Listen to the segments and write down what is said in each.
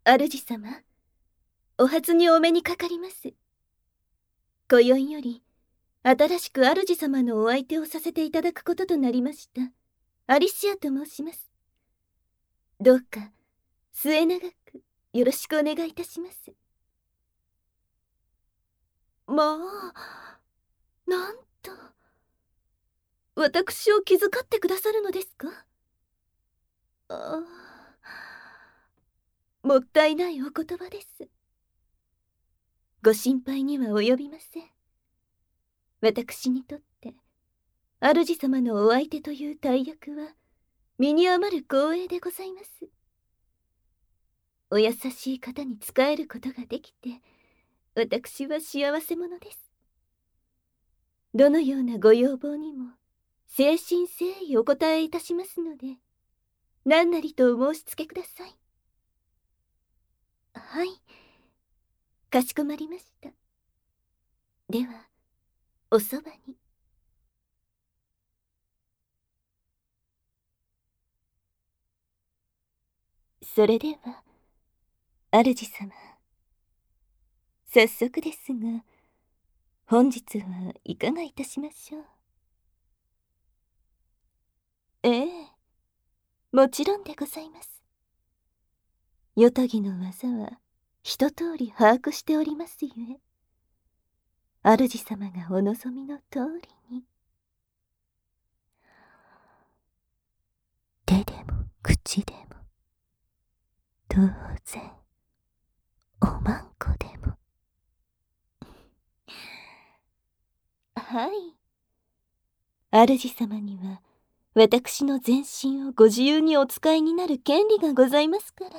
主様、お初にお目にかかります。今宵より、新しく主様のお相手をさせていただくこととなりました、アリシアと申します。どうか、末永くよろしくお願いいたします。まあ、なんと、私を気遣ってくださるのですか？ああ、もったいないお言葉です。ご心配には及びません。私にとって主様のお相手という大役は身に余る光栄でございます。お優しい方に仕えることができて、私は幸せ者です。どのようなご要望にも誠心誠意お答えいたしますので、何なりとお申し付けください。はい、かしこまりました。では、おそばに。それでは、主様、早速ですが、本日はいかがいたしましょう？ええ、もちろんでございます。夜伽の技は一通り把握しておりますゆえ、主様がお望みの通りに。手でも口でも、当然おまんこでも。はい、主様には私の全身をご自由にお使いになる権利がございますから。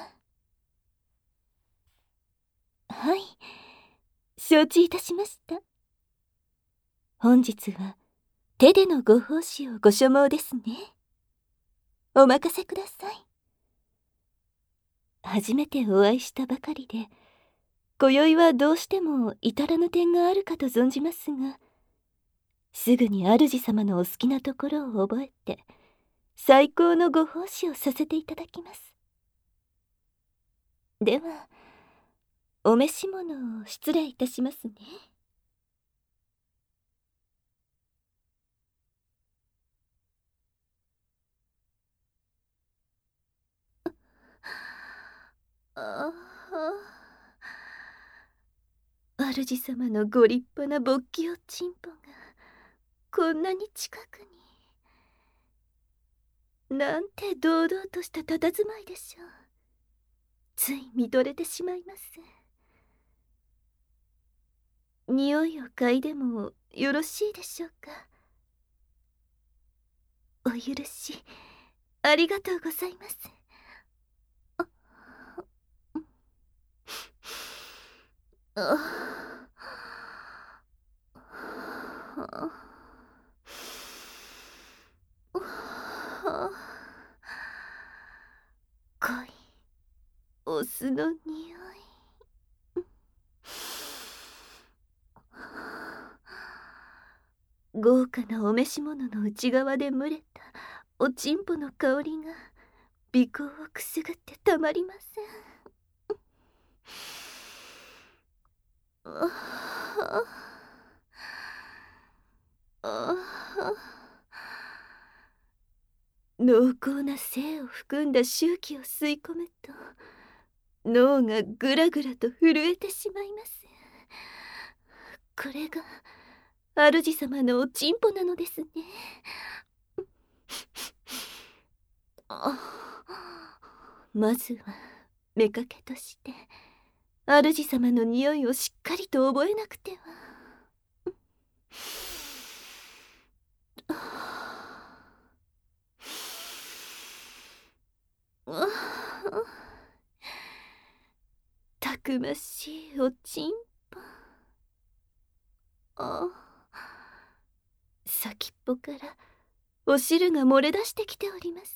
はい、承知いたしました。本日は手でのご奉仕をご所望ですね。お任せください。初めてお会いしたばかりで、今宵はどうしても至らぬ点があるかと存じますが、すぐに主様のお好きなところを覚えて、最高のご奉仕をさせていただきます。では、お召し物を失礼いたしますね。ああ、主様のご立派な勃起おちんぽがこんなに近くに。なんて堂々とした佇まいでしょう。つい見とれてしまいます。匂いを嗅いでもよろしいでしょうか？お許しありがとうございます。あ濃いお酢の匂い。豪華なお召し物の内側で蒸れたおちんぽの香りが鼻孔をくすぐってたまりません。濃厚な精を含んだ臭気を吸い込むと脳がぐらぐらと震えてしまいます。これが主様のおちんぽなのですね。まずは目かけとして主様の匂いをしっかりと覚えなくては。たくましいおちんぽ。先っぽからお汁が漏れ出してきております。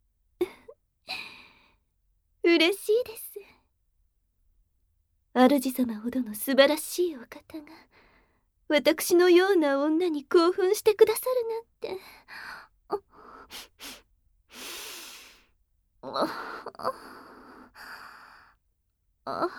嬉しいです。主様ほどの素晴らしいお方が私のような女に興奮してくださるなんて。 あ、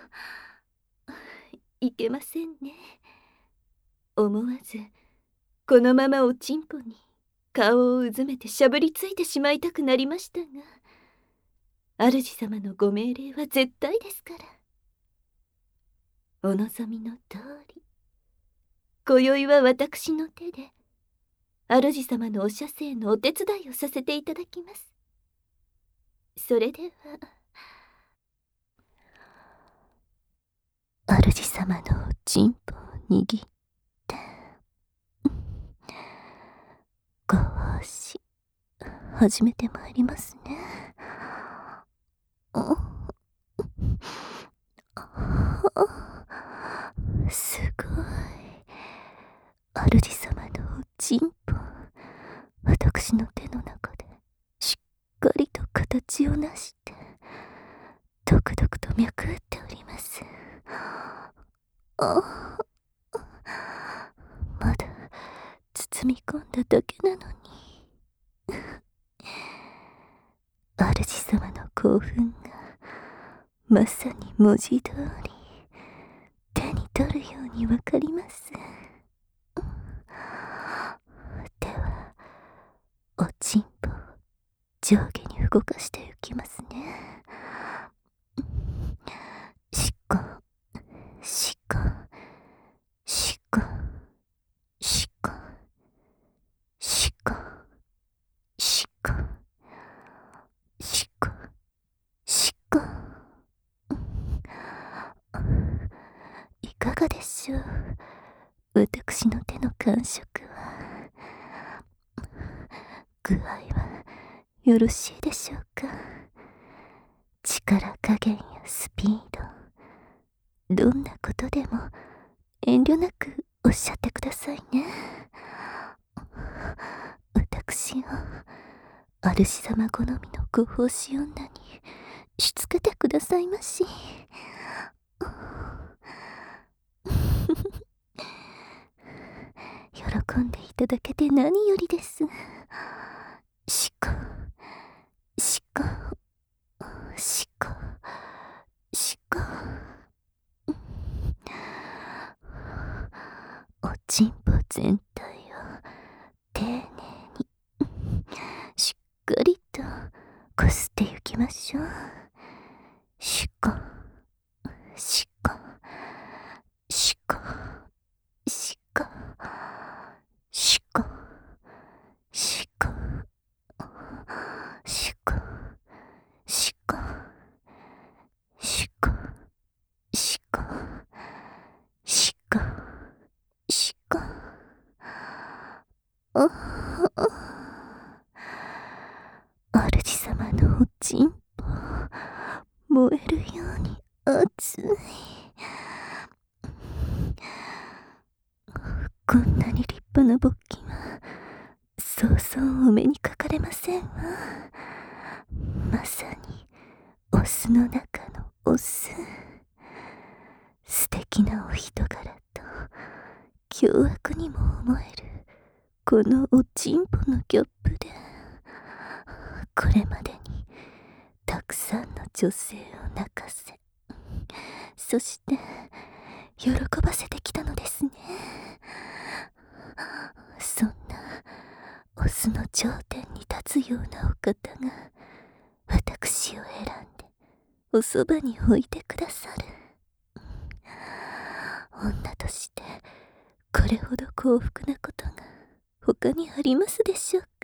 いけませんね。思わずこのままおちんぽに顔をうずめてしゃぶりついてしまいたくなりましたが、主様のご命令は絶対ですから。お望みの通り、今宵は私の手で主様のお射精のお手伝いをさせていただきます。それでは。主様のおちんぽを握ってご奉仕始めてまいりますね。すごい。主様のおちんぽ、私の手の中でしっかりと形をなして独々と脈打っております。まだ包み込んだだけなのに主様の興奮がまさに文字通り手に取るようにわかります。ではおちんぽを上下に動かしていきますね。しこしこしこしこしこしこしこしこ。いかがでしょう、私の手の感触は。具合はよろしいでしょうか。力加減やスピード、どんなことでも遠慮なくおっしゃってくださいね。私を主様好みのご奉仕女にしつけてくださいまし。喜んでいただけて何よりです。しこしこしこしこ。おちんぽ全体を丁寧にしっかりとこすってゆきましょう。しこしこしこしこしこしこしこしこしこしこしこしこ。主様のおちんぽ、燃えるように熱い。こんなに立派な勃起はそうそうお目にかかれませんわ。まさにオスの中のオス。素敵なお人柄と凶悪にも思えるこのおちんぽのギャップで、これまでにたくさんの女性を泣かせ、そして喜ばせてきたのですね。そんなオスの頂点に立つようなお方が私を選んでおそばに置いてくださる。女としてこれほど幸福なことが他にありますでしょうか。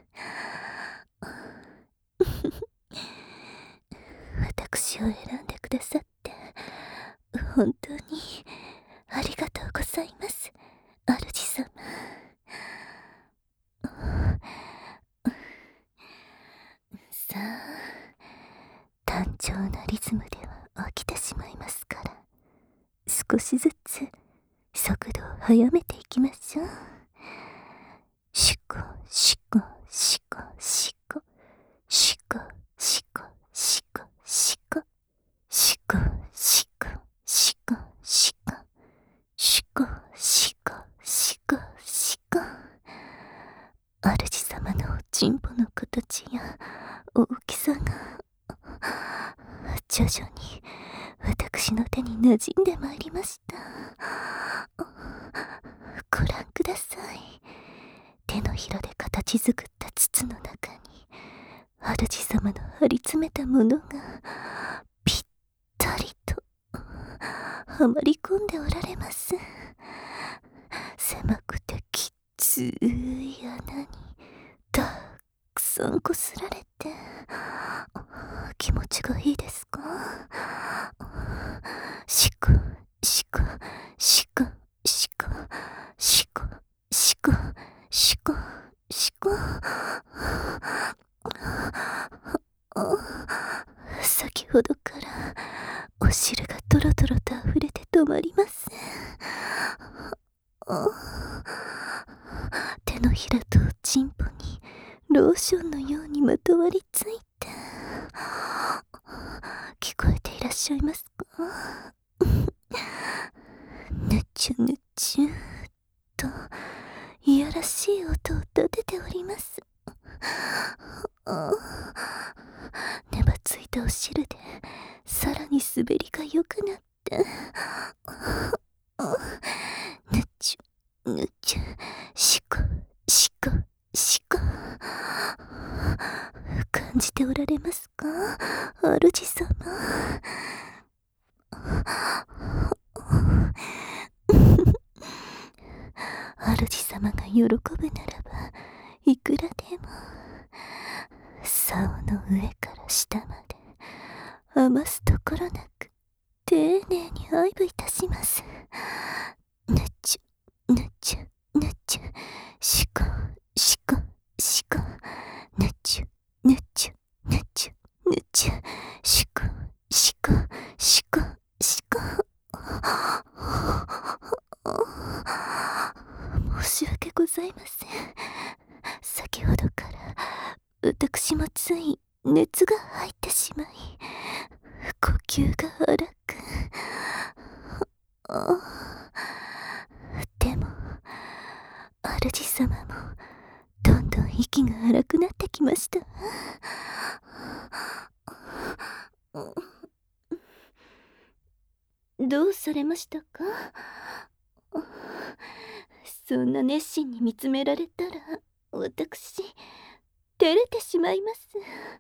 私を選んでくださって本当にありがとうございます、主様。さあ、単調なリズムでは飽きてしまいますから、少しずつ速度を速めていきましょう。シコシコシコシコシコシコシコシコシコシコシコシコシコシコシコシコ。主様のおちんぽの形や大きさが徐々に私の手に馴染んでまいりました。ご覧ください。手のひらで形作った筒の中に主様の張り詰めたものがぴったりとはまり込んでおられます。狭くてきつい穴にたくさんこすられて、気持ちがいいですか？しこしこしこしこしこしこしこしこ。先ほどからお汁がトロトロと溢れて止まりません。手のひらとチンポにローションのようにまとわりついて、聞こえていらっしゃいますか？ぬちゅぬちゅといやらしい音を立てております。ねばついたお汁でさらに滑りが良くなって、ぬちゅぬちゅしこしこしこ。感じておられますか、主様？主様が喜ぶならばいくらでも竿の上から下まで余すところなく丁寧に愛撫いたします。ぬちゅぬちゅぬちゅしこしこしこ、ぬちゅぬちゅぬちゅぬちゅしこしこしこしこ。申し訳ございません。先ほどから私もつい熱が入ってしまい、呼吸が荒く。でも主様もどんどん息が荒くなってきました。どうされましたか？そんな熱心に見つめられたら私照れてしまいます。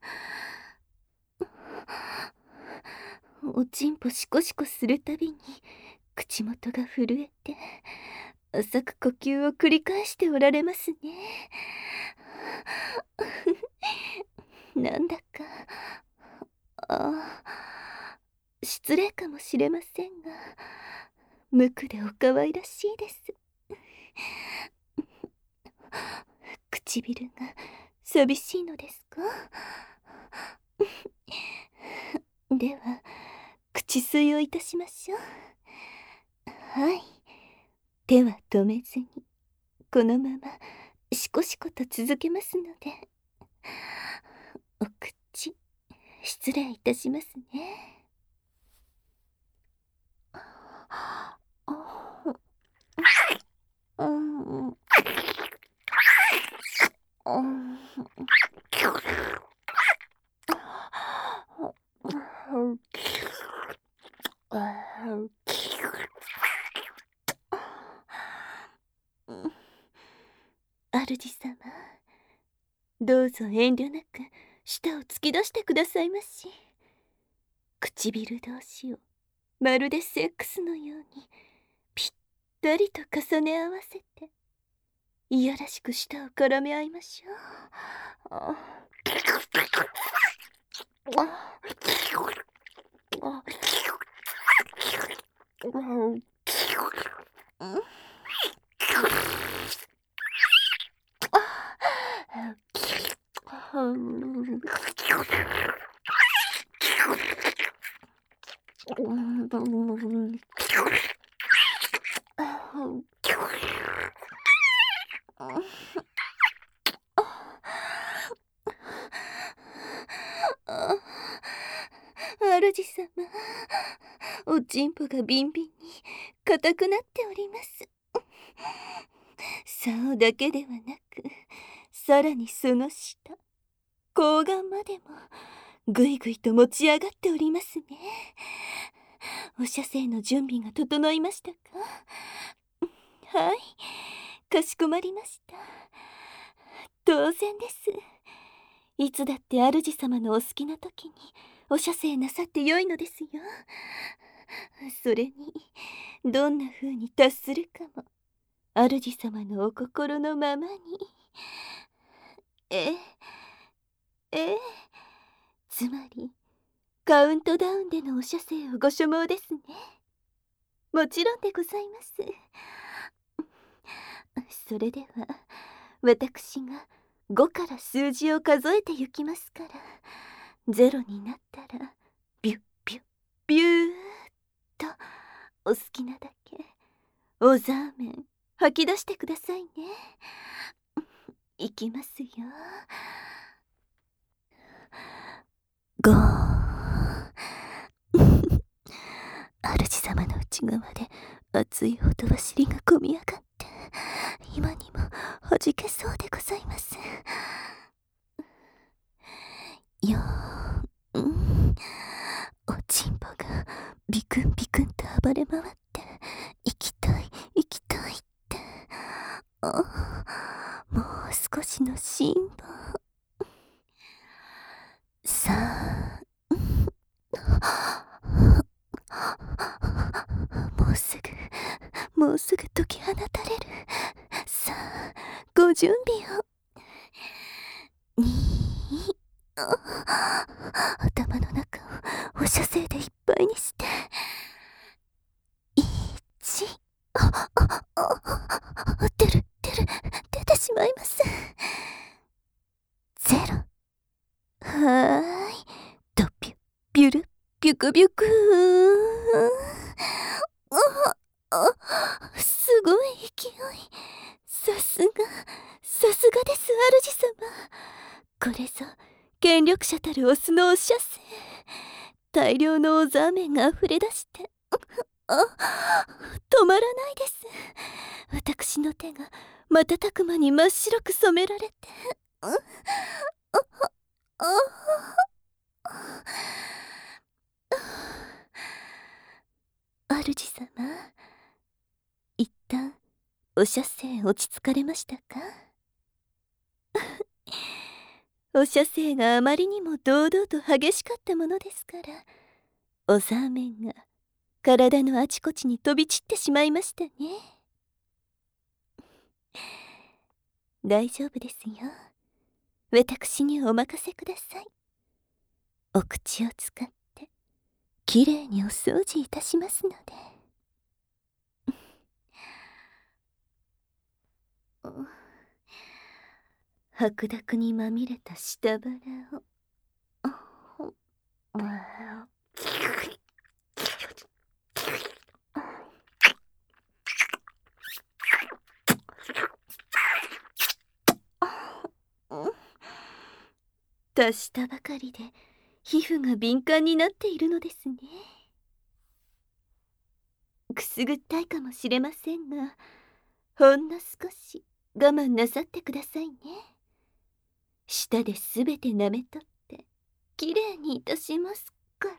おちんぽシコシコするたびに口元が震えて浅く呼吸を繰り返しておられますね。なんだか失礼かもしれませんが、無垢でお可愛らしいです。唇が寂しいのですか？では口吸いをいたしましょう。はい、手は止めずにこのままシコシコと続けますので、お口失礼いたしますね。主様、どうぞ遠慮なく舌を突き出してくださいまし。唇同士をまるでセックスのようにぴったりと重ね合わせて、いやらしく舌を絡め合いましょう。主様、おちんぽがビンビンに硬くなっております。竿だけではなく、さらにその下、睾丸までもぐいぐいと持ち上がっておりますね。 お射精の準備が整いましたか？はい、かしこまりました。当然です。いつだって主様のお好きな時にお射精なさってよいのですよ。それにどんな風に達するかも主様のお心のままに。ええ、ええ、つまりカウントダウンでのお射精をご所望ですね。もちろんでございます。それでは私が5から数字を数えてゆきますから、0になったらビュッビュッビューっとお好きなだけおザーメン吐き出してくださいね。いきますよ。ゴー主様の内側で熱いほとばしりがこみ上がって今にもはじけそうでございます。よーん、おちんぽがビクンビクンと暴れ回って行きたい行きたいって、もう少しの辛抱。さあ、もうすぐ解き放たれる。さあ、ご準備を。頭の中をお射精でいっぱいにして、出てしまいます。0。はーい、ドピュビュルビュクビュクすごい勢い。さすがです主様。これぞ権力者たるオスのお射精。大量のおザーメンがあふれ出して止まらないです。私の手が瞬く間に真っ白く染められて、主様、一旦お射精落ち着かれましたか？お射精があまりにも堂々と激しかったものですから、おザーメンが体のあちこちに飛び散ってしまいましたね。大丈夫ですよ。私にお任せください。お口を使ってきれいにお掃除いたしますので。白濁にまみれた下腹を足したばかりで皮膚が敏感になっているのですね。くすぐったいかもしれませんが、ほんの少し我慢なさってくださいね。舌ですべて舐めとってきれいにいたしますから。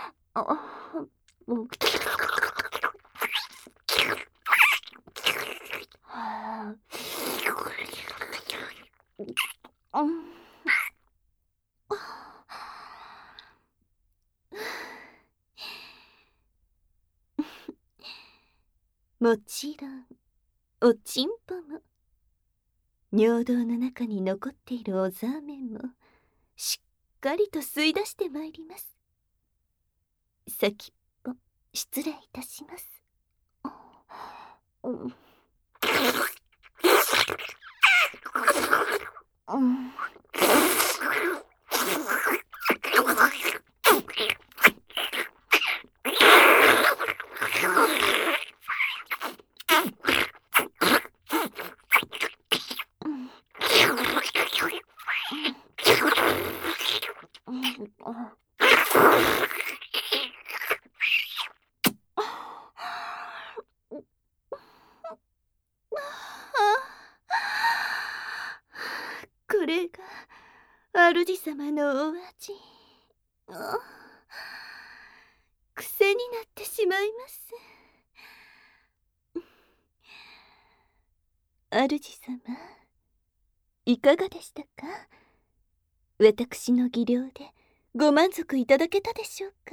もちろんおちんぽも尿道の中に残っているおザーメンもしっかりと吸い出してまいります。先っぽ失礼いたします。これが主様のお味。癖になってまいます。主様、いかがでしたか？私の技量でご満足いただけたでしょうか？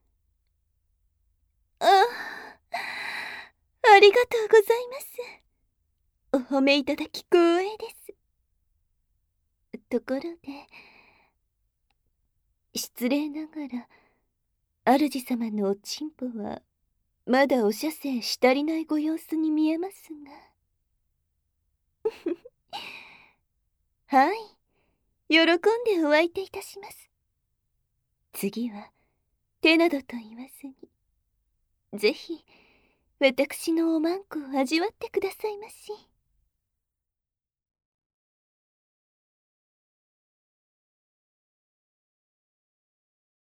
ありがとうございます。お褒めいただき光栄です。ところで、失礼ながら、主様のおちんぽは、まだお射精し足りないご様子に見えますが。はい、喜んでお相手いたします。次は、手などと言わずに、ぜひ、私のおまんこを味わってくださいまし。